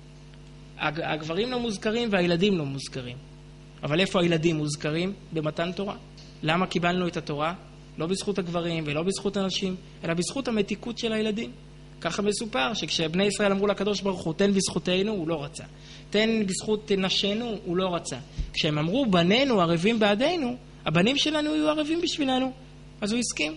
Speaker 1: הגברים לא מוזכרים והילדים לא מוזכרים. אבל איפה הילדים מוזכרים? במתן תורה. למה קיבלנו את התורה? לא בזכות הגברים ולא בזכות הנשים, אלא בזכות המתיקות של הילדים. ככה מסופר שכשבני ישראל אמרו לקדוש ברוך הוא, תן בזכותנו, הוא לא רצה. תן בזכות נשינו, הוא לא רצה. כשהם אמרו, בנינו ערבים בעדינו, הבנים שלנו יהיו ערבים בשבילנו. אז הוא הסכים.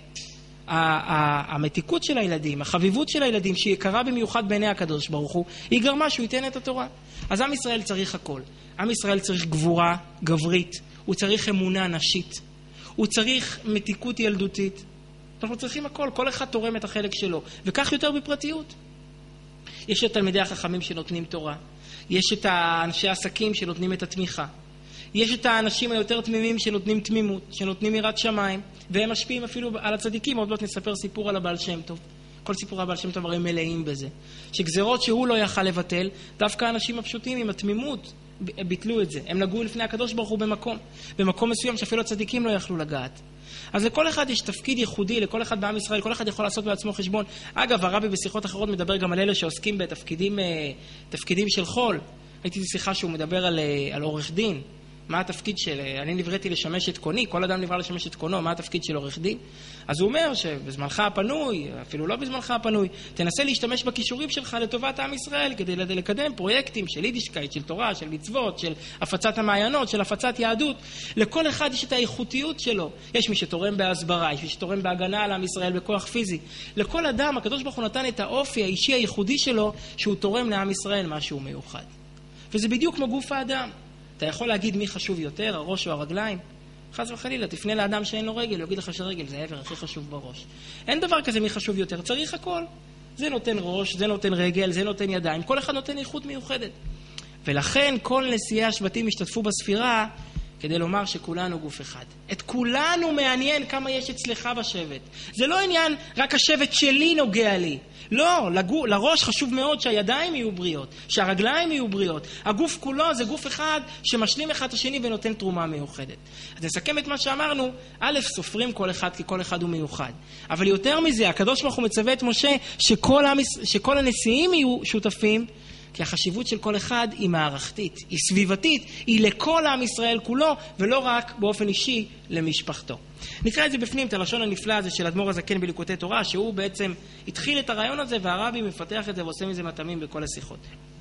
Speaker 1: המתיקות של הילדים, החביבות של הילדים, שהיא יקרה במיוחד בעיני הקדוש ברוך הוא, היא גרמה שהוא ייתן את התורה. אז עם ישראל צריך הכל. עם ישראל צריך גבורה גברית, הוא צריך אמונה נשית, הוא צריך מתיקות ילדותית. אנחנו צריכים הכל, כל אחד תורם את החלק שלו, וכך יותר בפרטיות. יש את תלמידי החכמים שנותנים תורה, יש את האנשי העסקים שנותנים את התמיכה, יש את האנשים היותר תמימים שנותנים תמימות, שנותנים יראת שמיים, והם משפיעים אפילו על הצדיקים. עוד לא נספר סיפור על הבעל שם טוב. כל סיפור הבעל שם טוב הרי מלאים בזה. שגזרות שהוא לא יכל לבטל, דווקא האנשים הפשוטים עם התמימות ביטלו את זה. הם נגעו לפני הקדוש ברוך הוא במקום, במקום מסוים שאפילו הצדיקים לא יכלו לגעת. אז לכל אחד יש תפקיד ייחודי, לכל אחד בעם ישראל, כל אחד יכול לעשות בעצמו חשבון. אגב, הרבי בשיחות אחרות מדבר גם על אלה שעוסקים בתפקידים תפקידים של חול. הייתי בשיחה שהוא מדבר על, על עורך דין. מה התפקיד של, אני נבראתי לשמש את קוני, כל אדם נברא לשמש את קונו, מה התפקיד של עורך דין? אז הוא אומר שבזמנך הפנוי, אפילו לא בזמנך הפנוי, תנסה להשתמש בכישורים שלך לטובת עם ישראל, כדי לקדם פרויקטים של יידישקייט, של תורה, של מצוות, של הפצת המעיינות, של הפצת יהדות. לכל אחד יש את האיכותיות שלו. יש מי שתורם בהסברה, יש מי שתורם בהגנה על עם ישראל בכוח פיזי. לכל אדם, הקדוש ברוך הוא נתן את האופי האישי הייחודי שלו, שהוא תורם לעם ישראל משהו מיוחד. וזה בדיוק כמו גוף האדם. אתה יכול להגיד מי חשוב יותר, הראש או הרגליים? חס וחלילה, תפנה לאדם שאין לו רגל, הוא יגיד לך שרגל זה העבר הכי חשוב בראש. אין דבר כזה מי חשוב יותר, צריך הכל. זה נותן ראש, זה נותן רגל, זה נותן ידיים, כל אחד נותן איכות מיוחדת. ולכן כל נשיאי השבטים השתתפו בספירה כדי לומר שכולנו גוף אחד. את כולנו מעניין כמה יש אצלך בשבט. זה לא עניין, רק השבט שלי נוגע לי. לא, לגו, לראש חשוב מאוד שהידיים יהיו בריאות, שהרגליים יהיו בריאות. הגוף כולו זה גוף אחד שמשלים אחד את השני ונותן תרומה מיוחדת. אז נסכם את מה שאמרנו, א', סופרים כל אחד כי כל אחד הוא מיוחד. אבל יותר מזה, הקדוש ברוך הוא מצווה את משה שכל, המס... שכל הנשיאים יהיו שותפים, כי החשיבות של כל אחד היא מערכתית, היא סביבתית, היא לכל עם ישראל כולו, ולא רק באופן אישי למשפחתו. נקרא את זה בפנים, את הלשון הנפלא הזה של אדמו"ר הזקן בליקוטי תורה, שהוא בעצם התחיל את הרעיון הזה, והרבי מפתח את זה ועושה מזה מטעמים בכל השיחות.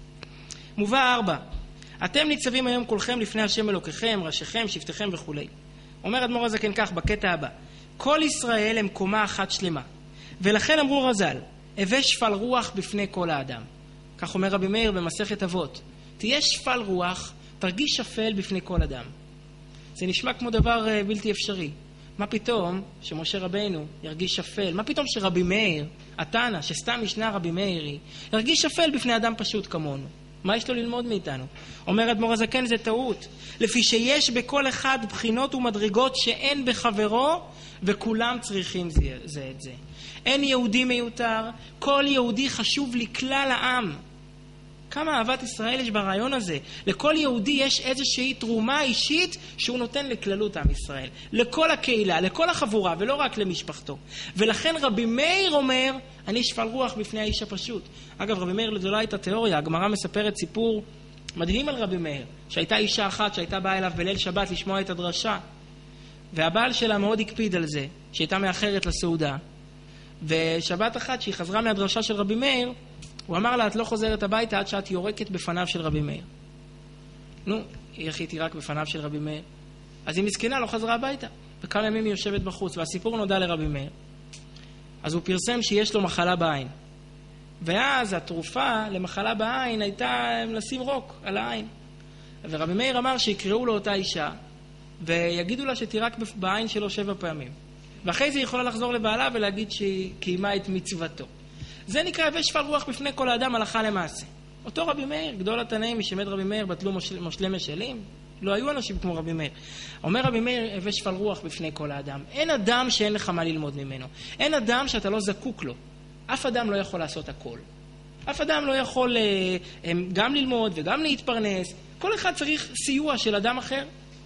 Speaker 1: מובא ארבע, אתם ניצבים היום כולכם לפני השם אלוקיכם, ראשיכם, שבטיכם וכו'. אומר אדמו"ר הזקן כך בקטע הבא, כל ישראל הם קומה אחת שלמה, ולכן אמרו רז"ל, הווה שפל רוח בפני כל האדם. כך אומר רבי מאיר במסכת אבות, תהיה שפל רוח, תרגיש שפל בפני כל אדם. זה נשמע כמו דבר בלתי אפשרי. מה פתאום שמשה רבינו ירגיש שפל? מה פתאום שרבי מאיר, התנא, שסתם משנה רבי מאירי, ירגיש שפל בפני אדם פשוט כמונו? מה יש לו ללמוד מאיתנו? אומר אדמו"ר הזקן, זה טעות. לפי שיש בכל אחד בחינות ומדרגות שאין בחברו, וכולם צריכים זה, זה את זה. אין יהודי מיותר, כל יהודי חשוב לכלל העם. כמה אהבת ישראל יש ברעיון הזה. לכל יהודי יש איזושהי תרומה אישית שהוא נותן לכללות עם ישראל. לכל הקהילה, לכל החבורה, ולא רק למשפחתו. ולכן רבי מאיר אומר, אני שפל רוח בפני האיש הפשוט. אגב, רבי מאיר זו לא הייתה תיאוריה, הגמרא מספרת סיפור מדהים על רבי מאיר, שהייתה אישה אחת שהייתה באה אליו בליל שבת לשמוע את הדרשה, והבעל שלה מאוד הקפיד על זה, שהייתה מאחרת לסעודה. ושבת אחת שהיא חזרה מהדרשה של רבי מאיר, הוא אמר לה, את לא חוזרת הביתה עד שאת יורקת בפניו של רבי מאיר. נו, איך היא תירק בפניו של רבי מאיר? אז היא מסכנה, לא חזרה הביתה. וכמה ימים היא יושבת בחוץ, והסיפור נודע לרבי מאיר. אז הוא פרסם שיש לו מחלה בעין. ואז התרופה למחלה בעין הייתה לשים רוק על העין. ורבי מאיר אמר שיקראו לו אותה אישה, ויגידו לה שתירק בעין שלו שבע פעמים. ואחרי זה היא יכולה לחזור לבעלה ולהגיד שהיא קיימה את מצוותו. זה נקרא הווה שפל רוח בפני כל האדם הלכה למעשה. אותו רבי מאיר, גדול התנאים, משמת רבי מאיר בטלו מושלי משלים, לא היו אנשים כמו רבי מאיר. אומר רבי מאיר, הווה שפל רוח בפני כל האדם. אין אדם שאין לך מה ללמוד ממנו. אין אדם שאתה לא זקוק לו. אף אדם לא יכול לעשות הכל. אף אדם לא יכול גם ללמוד וגם להתפרנס. כל אחד צריך סיוע של אדם אחר.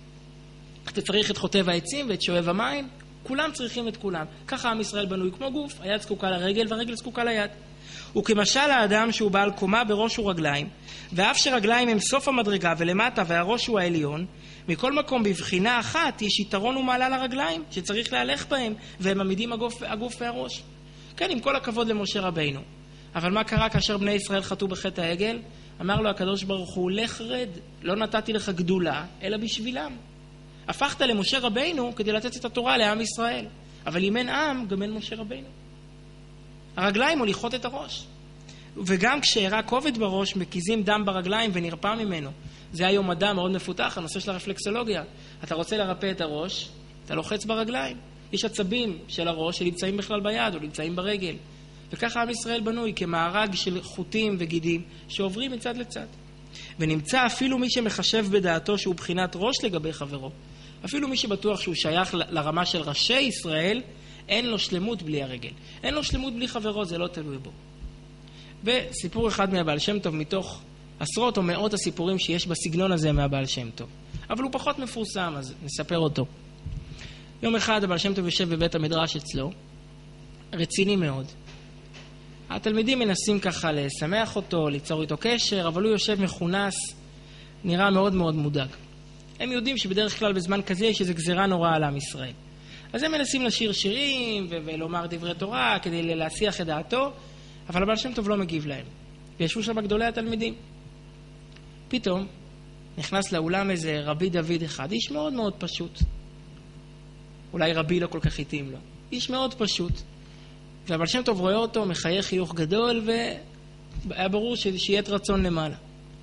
Speaker 1: אתה צריך את חוטב העצים ואת שואב המים. כולם צריכים את כולם. ככה עם ישראל בנוי כמו גוף. היד זקוקה לרגל והרגל זקוקה ליד. וכמשל האדם שהוא בעל קומה בראש ורגליים, ואף שרגליים הם סוף המדרגה ולמטה והראש הוא העליון, מכל מקום בבחינה אחת יש יתרון ומעלה לרגליים שצריך להלך בהם, והם עמידים הגוף, הגוף והראש. כן, עם כל הכבוד למשה רבינו. אבל מה קרה כאשר בני ישראל חטאו בחטא העגל? אמר לו הקדוש ברוך הוא, לך רד, לא נתתי לך גדולה, אלא בשבילם. הפכת למשה רבינו כדי לתת את התורה לעם ישראל. אבל אם אין עם, גם אין משה רבינו. הרגליים מוליכות את הראש. וגם כשהראה כובד בראש, מקיזים דם ברגליים ונרפא ממנו. זה היום מדע מאוד מפותח, הנושא של הרפלקסולוגיה. אתה רוצה לרפא את הראש, אתה לוחץ ברגליים. יש עצבים של הראש שנמצאים בכלל ביד או נמצאים ברגל. וככה עם ישראל בנוי כמארג של חוטים וגידים שעוברים מצד לצד. ונמצא אפילו מי שמחשב בדעתו שהוא בחינת ראש לגבי חברו. אפילו מי שבטוח שהוא שייך לרמה של ראשי ישראל, אין לו שלמות בלי הרגל. אין לו שלמות בלי חברו, זה לא תלוי בו. וסיפור אחד מהבעל שם טוב מתוך עשרות או מאות הסיפורים שיש בסגנון הזה מהבעל שם טוב. אבל הוא פחות מפורסם, אז נספר אותו. יום אחד הבעל שם טוב יושב בבית המדרש אצלו, רציני מאוד. התלמידים מנסים ככה לשמח אותו, ליצור איתו קשר, אבל הוא יושב מכונס, נראה מאוד מאוד מודאג. הם יודעים שבדרך כלל בזמן כזה יש איזו גזירה נוראה על עם ישראל. אז הם מנסים לשיר שירים ו- ולומר דברי תורה כדי להשיח את דעתו, אבל הבעל שם טוב לא מגיב להם. וישבו שם גדולי התלמידים. פתאום נכנס לאולם איזה רבי דוד אחד, איש מאוד מאוד פשוט. אולי רבי לא כל כך התאים לו. איש מאוד פשוט. והבעל שם טוב רואה אותו, מחייך חיוך גדול, והיה ברור שיהיה את רצון למעלה.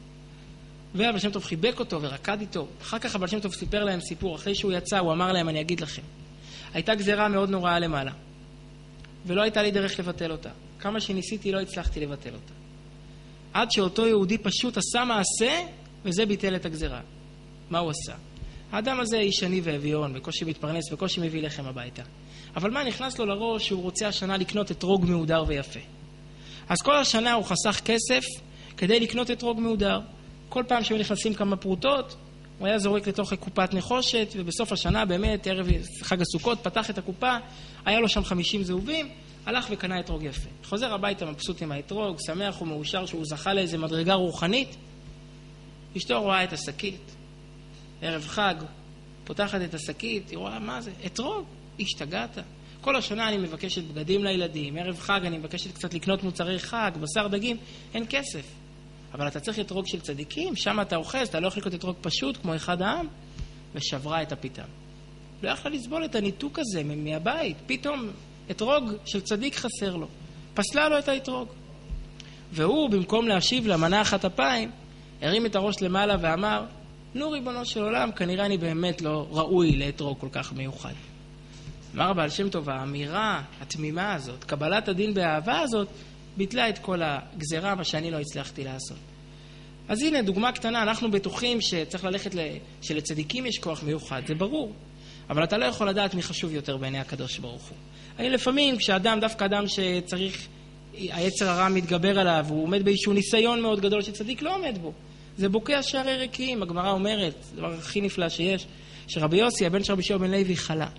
Speaker 1: והבעל שם טוב חיבק אותו ורקד איתו. אחר כך הבעל שם טוב סיפר להם סיפור. אחרי שהוא יצא, הוא אמר להם, אני אגיד לכם. הייתה גזירה מאוד נוראה למעלה. ולא הייתה לי דרך לבטל אותה. כמה שניסיתי לא הצלחתי לבטל אותה. עד שאותו יהודי פשוט עשה מעשה, וזה ביטל את הגזירה. מה הוא עשה? האדם הזה איש עני ואביון, בקושי מתפרנס, בקושי מביא לחם הביתה. אבל מה נכנס לו לראש שהוא רוצה השנה לקנות אתרוג מהודר ויפה. אז כל השנה הוא חסך כסף כדי לקנות אתרוג מהודר. כל פעם שהם נכנסים כמה פרוטות, הוא היה זורק לתוך קופת נחושת, ובסוף השנה באמת, ערב חג הסוכות, פתח את הקופה, היה לו שם חמישים זהובים, הלך וקנה אתרוג יפה. חוזר הביתה מבסוט עם האתרוג, שמח ומאושר שהוא זכה לאיזה מדרגה רוחנית. אשתו רואה את השקית, ערב חג, פותחת את השקית, היא רואה מה זה? אתרוג? השתגעת. כל השנה אני מבקשת בגדים לילדים, ערב חג אני מבקשת קצת לקנות מוצרי חג, בשר דגים, אין כסף. אבל אתה צריך אתרוג של צדיקים, שם אתה אוחז, אתה לא יכול לקנות אתרוג פשוט כמו אחד העם, ושברה את הפיתם. לא יכלה לסבול את הניתוק הזה מהבית, פתאום אתרוג של צדיק חסר לו. פסלה לו את האתרוג. והוא, במקום להשיב למנה אחת אפיים, הרים את הראש למעלה ואמר, נו ריבונו של עולם, כנראה אני באמת לא ראוי לאתרוג כל כך מיוחד. אמר הבעל שם טוב, האמירה, התמימה הזאת, קבלת הדין באהבה הזאת, ביטלה את כל הגזרה, מה שאני לא הצלחתי לעשות. אז הנה, דוגמה קטנה, אנחנו בטוחים שצריך ללכת, ל... שלצדיקים יש כוח מיוחד, זה ברור. אבל אתה לא יכול לדעת מי חשוב יותר בעיני הקדוש ברוך הוא. אני לפעמים, כשאדם, דווקא אדם שצריך, היצר הרע מתגבר עליו, הוא עומד באיזשהו ניסיון מאוד גדול שצדיק לא עומד בו. זה בוקע שערי ריקים, הגמרא אומרת, זה הדבר הכי נפלא שיש, שרבי יוסי, הבן של רבי שמעון בן לוי, חלה.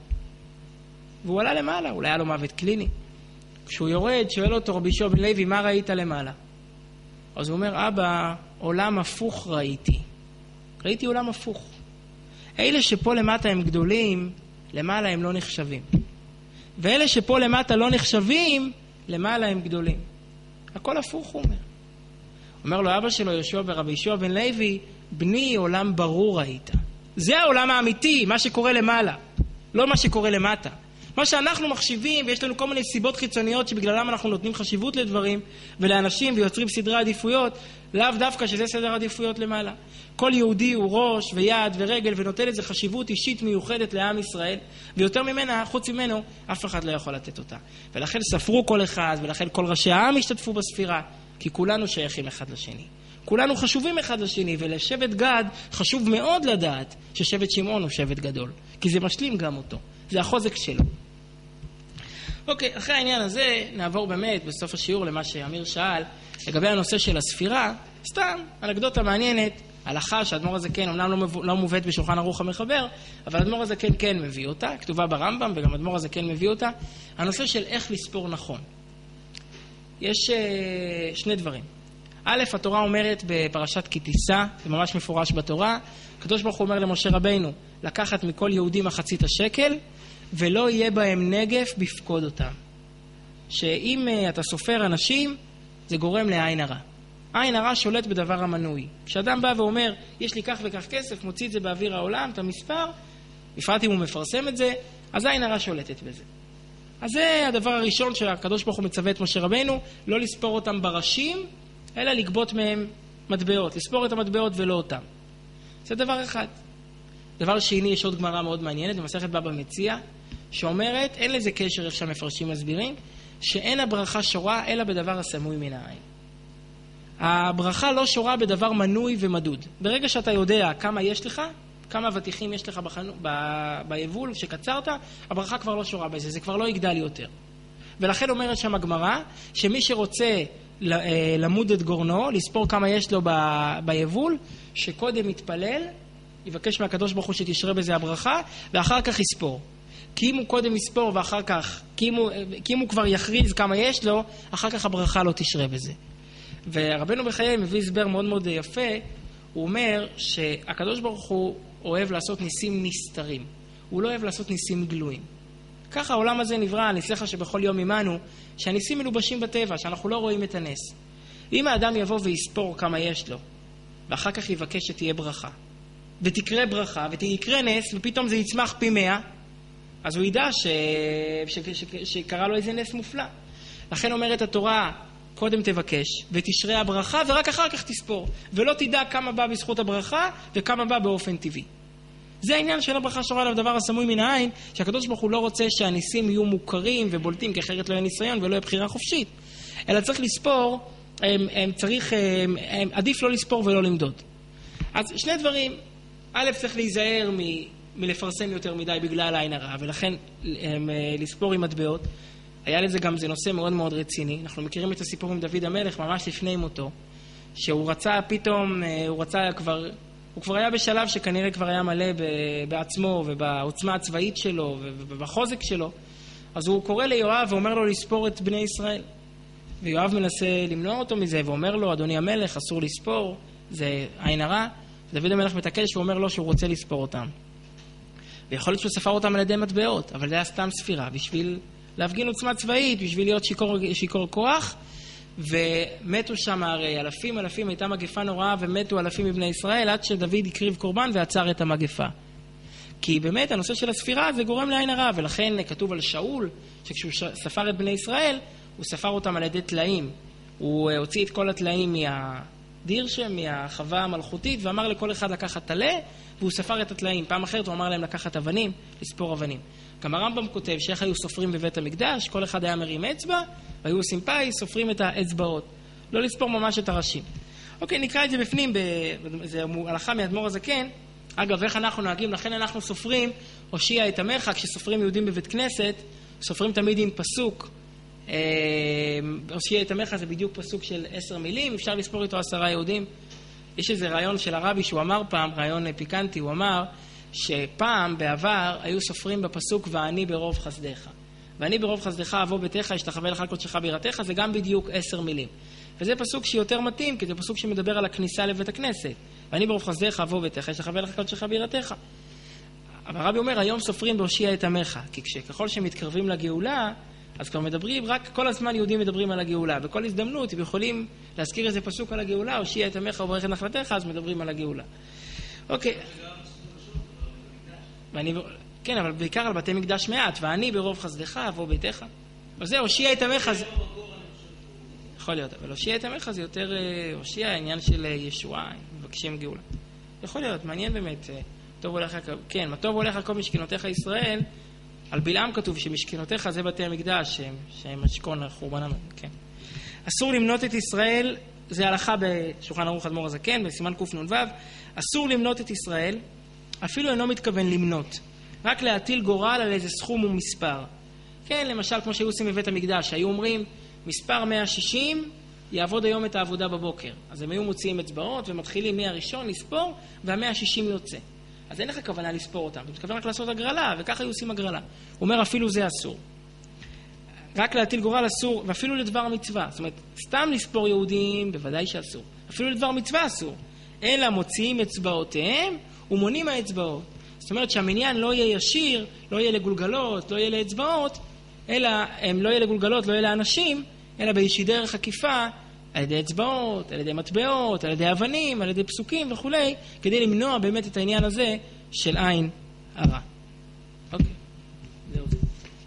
Speaker 1: והוא עלה למעלה, אולי היה לו מוות קליני. כשהוא יורד, שואל אותו רבי שמעון בן לוי, מה ראית למעלה? אז הוא אומר, אבא, עולם הפוך ראיתי. ראיתי עולם הפוך. אלה שפה למטה הם גדולים, למעלה הם לא נחשבים. ואלה שפה למטה לא נחשבים, למעלה הם גדולים. הכל הפוך, הוא אומר. אומר לו אבא שלו, יהושע ורבי שמעון בן לוי, בני עולם ברור ראית. זה העולם האמיתי, מה שקורה למעלה. לא מה שקורה למטה. מה שאנחנו מחשיבים, ויש לנו כל מיני סיבות חיצוניות שבגללם אנחנו נותנים חשיבות לדברים ולאנשים ויוצרים סדרי עדיפויות, לאו דווקא שזה סדר עדיפויות למעלה. כל יהודי הוא ראש ויד ורגל ונותן לזה חשיבות אישית מיוחדת לעם ישראל, ויותר ממנה, חוץ ממנו, אף אחד לא יכול לתת אותה. ולכן ספרו כל אחד, ולכן כל ראשי העם השתתפו בספירה, כי כולנו שייכים אחד לשני. כולנו חשובים אחד לשני, ולשבט גד חשוב מאוד לדעת ששבט שמעון הוא שבט גדול, כי זה משלים גם אותו. זה החוזק שלו. אוקיי, אחרי העניין הזה נעבור באמת בסוף השיעור למה שאמיר שאל לגבי הנושא של הספירה. סתם, אנקדוטה מעניינת, הלכה שהאדמו"ר הזקן אומנם לא, מבוא, לא מובאת בשולחן ערוך המחבר, אבל האדמו"ר הזקן כן מביא אותה, כתובה ברמב"ם וגם האדמו"ר הזקן מביא אותה, הנושא של איך לספור נכון. יש uh, שני דברים. א', התורה אומרת בפרשת כי תישא, זה ממש מפורש בתורה, הקדוש ברוך הוא אומר למשה רבינו לקחת מכל יהודי מחצית השקל ולא יהיה בהם נגף בפקוד אותם. שאם uh, אתה סופר אנשים, זה גורם לעין הרע. עין הרע שולט בדבר המנוי. כשאדם בא ואומר, יש לי כך וכך כסף, מוציא את זה באוויר העולם, את המספר, בפרט אם הוא מפרסם את זה, אז עין הרע שולטת בזה. אז זה הדבר הראשון שהקדוש ברוך הוא מצווה את משה רבינו, לא לספור אותם בראשים, אלא לגבות מהם מטבעות, לספור את המטבעות ולא אותם. זה דבר אחד. דבר שני, יש עוד גמרא מאוד מעניינת, במסכת בבא מציעא, שאומרת, אין לזה קשר איך שהמפרשים מסבירים, שאין הברכה שורה אלא בדבר הסמוי מן העין. הברכה לא שורה בדבר מנוי ומדוד. ברגע שאתה יודע כמה יש לך, כמה ותיכים יש לך בחנו, ב, ביבול שקצרת, הברכה כבר לא שורה בזה, זה כבר לא יגדל יותר. ולכן אומרת שם הגמרא, שמי שרוצה למוד את גורנו, לספור כמה יש לו ב, ביבול, שקודם יתפלל, יבקש מהקדוש ברוך הוא שתשרה בזה הברכה, ואחר כך יספור. כי אם הוא קודם יספור ואחר כך, כי אם הוא, כי אם הוא כבר יכריז כמה יש לו, אחר כך הברכה לא תשרה בזה. ורבנו בחיי מביא הסבר מאוד מאוד יפה, הוא אומר שהקדוש ברוך הוא אוהב לעשות ניסים נסתרים, הוא לא אוהב לעשות ניסים גלויים. ככה העולם הזה נברא, ניסיך שבכל יום עמנו, שהניסים מלובשים בטבע, שאנחנו לא רואים את הנס. אם האדם יבוא ויספור כמה יש לו, ואחר כך יבקש שתהיה ברכה, ותקרה ברכה, ותקרה נס, ופתאום זה יצמח פי מאה, אז הוא ידע ש... ש... ש... ש... שקרה לו איזה נס מופלא. לכן אומרת התורה, קודם תבקש ותשרה הברכה ורק אחר כך תספור, ולא תדע כמה בא בזכות הברכה וכמה בא באופן טבעי. זה העניין של הברכה שורה עליו דבר הסמוי מן העין, שהקדוש ברוך הוא לא רוצה שהניסים יהיו מוכרים ובולטים, כי אחרת לא יהיה ניסיון ולא יהיה בחירה חופשית, אלא צריך לספור, הם, הם צריך, הם, הם, עדיף לא לספור ולא למדוד. אז שני דברים, א', צריך להיזהר מ, מלפרסם יותר מדי בגלל העין הרע, ולכן הם, לספור עם מטבעות. היה לזה גם, זה נושא מאוד מאוד רציני. אנחנו מכירים את הסיפור עם דוד המלך ממש לפני מותו, שהוא רצה פתאום, הוא רצה כבר, הוא כבר היה בשלב שכנראה כבר היה מלא בעצמו ובעוצמה הצבאית שלו ובחוזק שלו. אז הוא קורא ליואב ואומר לו לספור את בני ישראל. ויואב מנסה למנוע אותו מזה ואומר לו, אדוני המלך, אסור לספור, זה עין הרע. דוד המלך מתעקש ואומר לו שהוא רוצה לספור אותם. ויכול להיות שהוא ספר אותם על ידי מטבעות, אבל זה היה סתם ספירה בשביל להפגין עוצמה צבאית, בשביל להיות שיקור, שיקור כוח, ומתו שם הרי אלפים אלפים, הייתה מגפה נוראה, ומתו אלפים מבני ישראל, עד שדוד הקריב קורבן ועצר את המגפה. כי באמת הנושא של הספירה זה גורם לעין הרע, ולכן כתוב על שאול, שכשהוא ספר את בני ישראל, הוא ספר אותם על ידי תלאים. הוא הוציא את כל התלאים מהדיר שם, מהחווה המלכותית, ואמר לכל אחד לקחת תלה, והוא ספר את התלאים. פעם אחרת הוא אמר להם לקחת אבנים, לספור אבנים. גם הרמב"ם כותב שאיך היו סופרים בבית המקדש, כל אחד היה מרים אצבע, והיו עושים פאי, סופרים את האצבעות. לא לספור ממש את הראשים. אוקיי, נקרא את זה בפנים, זה הלכה מאדמו"ר הזקן. אגב, איך אנחנו נוהגים? לכן אנחנו סופרים, הושיע את עמך, כשסופרים יהודים בבית כנסת, סופרים תמיד עם פסוק. הושיע את עמך זה בדיוק פסוק של עשר מילים, אפשר לספור איתו עשרה יהודים. יש איזה רעיון של הרבי שהוא אמר פעם, רעיון פיקנטי, הוא אמר שפעם בעבר היו סופרים בפסוק ואני ברוב חסדך. ואני ברוב חסדך אבוא ביתך, אשתחווה לך קודשך בירתך, זה גם בדיוק עשר מילים. וזה פסוק שיותר מתאים, כי זה פסוק שמדבר על הכניסה לבית הכנסת. ואני ברוב חסדך אבוא ביתך, אשתחווה לך קודשך בירתך. אבל הרבי אומר, היום סופרים בהושיע את עמך, כי כשככל שמתקרבים לגאולה, אז כבר מדברים, רק כל הזמן יהודים מדברים על הגאולה. בכל הזדמנות, הם יכולים להזכיר איזה פסוק על הגאולה, הושיע את עמך וברך את נחלתך, אז מדברים על הגאולה. אוקיי. ואני, כן, אבל בעיקר על בתי מקדש מעט, ואני ברוב חסדך אבוא ביתך. אז זה, הושיע את עמך זה... יכול להיות, אבל הושיע את עמך זה יותר הושיע, העניין של ישועה, מבקשים גאולה. יכול להיות, מעניין באמת, טוב הולך, כן, מה טוב הולך הכל משכנותיך ישראל, על בלעם כתוב שמשכנותיך זה בתי המקדש, שהם, שהם משכון החורבן, כן. אסור למנות את ישראל, זה הלכה בשולחן ערוך אדמו"ר הזקן, בסימן קנ"ו, אסור למנות את ישראל, אפילו אינו מתכוון למנות, רק להטיל גורל על איזה סכום ומספר. כן, למשל, כמו שהיו עושים בבית המקדש, היו אומרים, מספר מאה ושישים יעבוד היום את העבודה בבוקר. אז הם היו מוציאים אצבעות ומתחילים מהראשון לספור, וה-מאה ושישים יוצא. אז אין לך כוונה לספור אותם, אתה מתכוון רק לעשות הגרלה, וככה היו עושים הגרלה. הוא אומר, אפילו זה אסור. רק להטיל גורל אסור, ואפילו לדבר מצווה. זאת אומרת, סתם לספור יהודים, בוודאי שאסור. אפילו לדבר מצווה אסור. אלא מוציאים אצבעותיהם ומונים מהאצבעות. זאת אומרת שהמניין לא יהיה ישיר, לא יהיה לגולגלות, לא יהיה לאצבעות, אלא הם לא יהיה לגולגלות, לא יהיה לאנשים, אלא באיזושהי דרך עקיפה, על ידי אצבעות, על ידי מטבעות, על ידי אבנים, על ידי פסוקים וכו', כדי למנוע באמת את העניין הזה של עין הרע. אוקיי, זהו זה.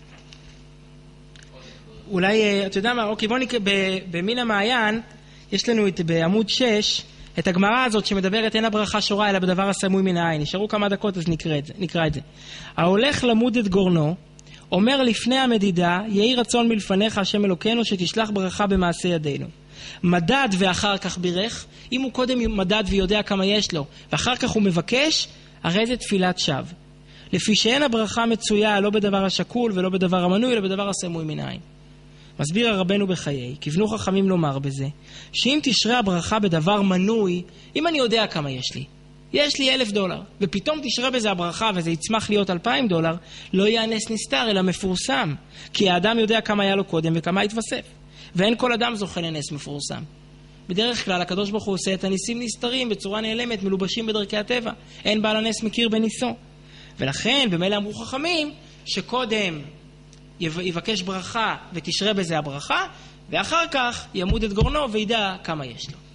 Speaker 1: אולי, אתה יודע מה, אוקיי, בוא נקרא, במין המעיין, יש לנו את, בעמוד שש, את הגמרא הזאת שמדברת אין הברכה שורה אלא בדבר הסמוי מן העין. נשארו כמה דקות אז נקרא את זה. נקרא את זה. ההולך למוד את גורנו, אומר לפני המדידה, יהי רצון מלפניך השם אלוקינו שתשלח ברכה במעשה ידינו. מדד ואחר כך בירך, אם הוא קודם מדד ויודע כמה יש לו, ואחר כך הוא מבקש, הרי זה תפילת שווא. לפי שאין הברכה מצויה לא בדבר השקול ולא בדבר המנוי, אלא בדבר הסמוי מן העין. מסביר הרבנו בחיי, כיוונו חכמים לומר בזה, שאם תשרה הברכה בדבר מנוי, אם אני יודע כמה יש לי, יש לי אלף דולר, ופתאום תשרה בזה הברכה וזה יצמח להיות אלפיים דולר, לא יהיה נס נסתר אלא מפורסם, כי האדם יודע כמה היה לו קודם וכמה התווסף, ואין כל אדם זוכה לנס מפורסם. בדרך כלל הקדוש ברוך הוא עושה את הניסים נסתרים בצורה נעלמת, מלובשים בדרכי הטבע, אין בעל הנס מכיר בניסו. ולכן במילא אמרו חכמים שקודם יבקש ברכה ותשרה בזה הברכה, ואחר כך ימוד את גורנו וידע כמה יש לו.